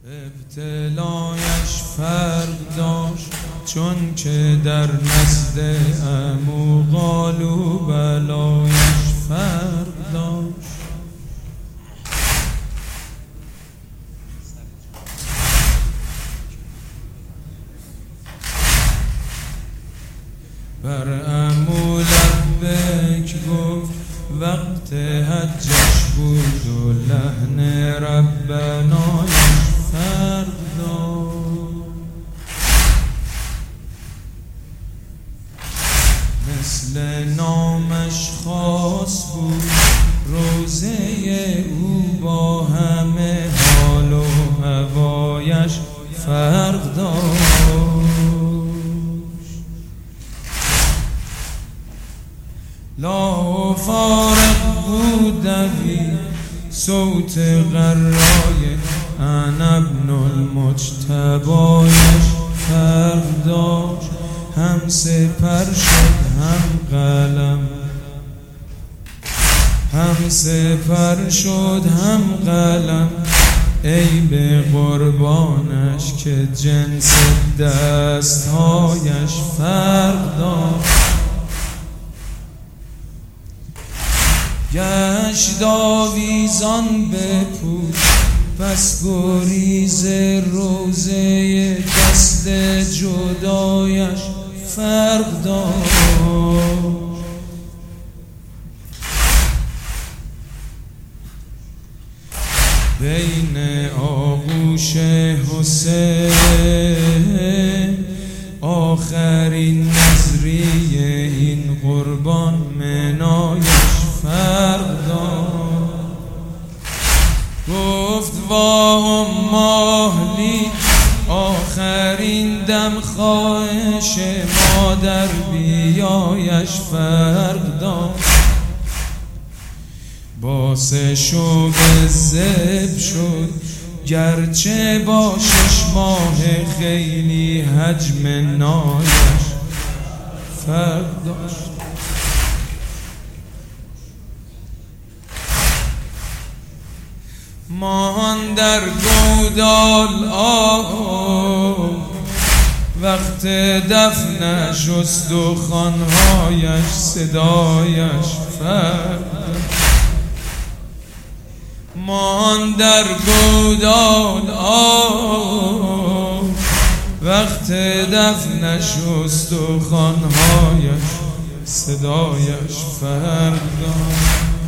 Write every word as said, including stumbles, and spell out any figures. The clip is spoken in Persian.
ابتلایش فرق داشت چون که در نزد عمو قالو بلایش فرق داشت. بر عمو لبک گفت وقت حجش بود و لحن ربنایش فرق داشت. مثل نامش خاص بود روزه او با همه حال و هوایش فرق داشت. لا فارق بود دوی صوت غرای انا ابن المجتبایش فرق داشت. هم سپر شد هم قلم، هم سپر شد هم قلم، ای به قربانش که جنس دستهایش فرق داشت. گشت آویزان به پوش پس گریز روزه دست جدایش فرق داشت. بین آغوش حسین آخرین نظریه این قربان منایش فرق داشت. گفت وا ماهلی آخرین دم خواهش مادر بیایش فرق داشت. باسش و به زب شد گرچه با شش ماه خیلی حجم نایش فرق داشت. ماهان در گودال آه وقت دفنش استخوان‌هایش صدایش فرق. ماهان در گودال آه وقت دفنش استخوان‌هایش صدایش فرق.